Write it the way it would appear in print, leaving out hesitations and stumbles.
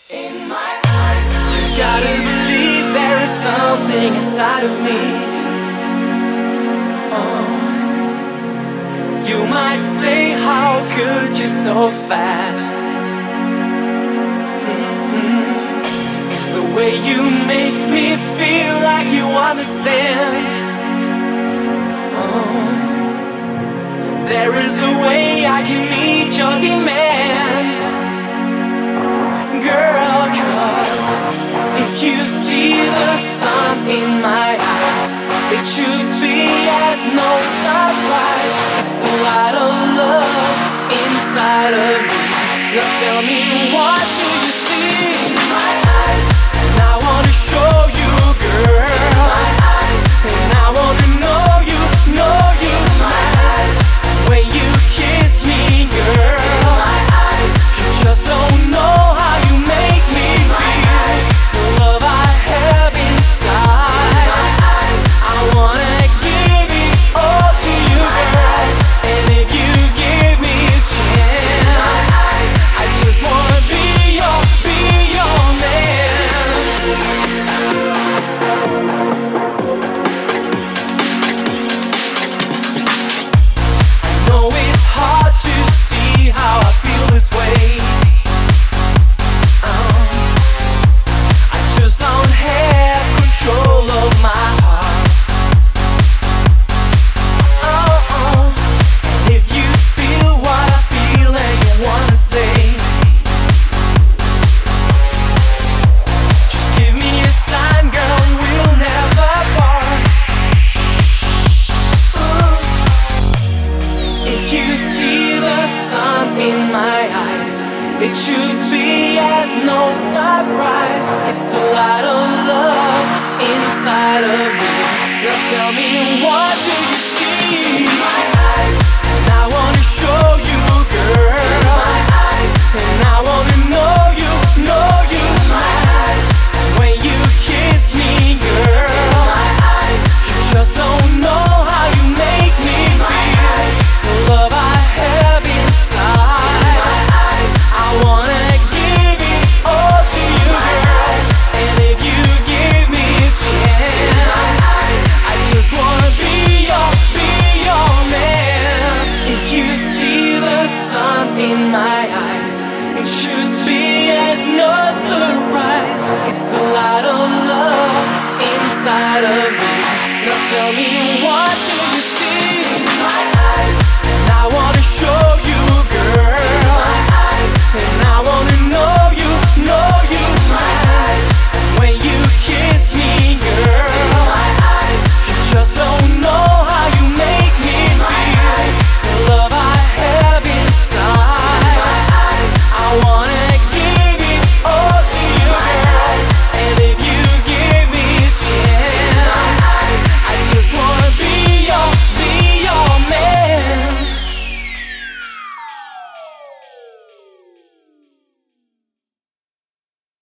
In my eyes, you gotta believe there is something inside of me. Oh, you might say, how could you so fast? It's the way you make me feel like you understand. Oh, there is a way I can meet your demand. Girl, 'cause if you see the sun in my eyes, it should be as no surprise. It's the light of love inside of me. Now tell me, what do you see in my eyes? And I wanna show you, girl, in my eyes. And I wanna know you tonight. When you kiss me, girl, in my eyes, you just don't know how you make me feel. The love I have inside, in my eyes, I wanna give it all to you, girl. And if you give me a chance, in my eyes, I just wanna be your man. I know it's hard to see how I feel this way. I just don't have control of my heart. And if you feel what I feel and you wanna say, just give me a sign, girl, we'll never part. If you see the sun in my eyes, it should be as no surprise. It's the light of love inside of me. Now tell me, what do you see in my eyes? And I wanna show you, girl, in my eyes. And I wanna know you tonight. When you kiss me, girl, in my eyes, you just don't know how you make me feel. The love I have inside, in my eyes, I wanna give it all to you, girl. And if you give me a chance, in my eyes, I just wanna be your man. If you see the sun in my eyes, it should be as no surprise. It's the light of love inside of me. Now tell me,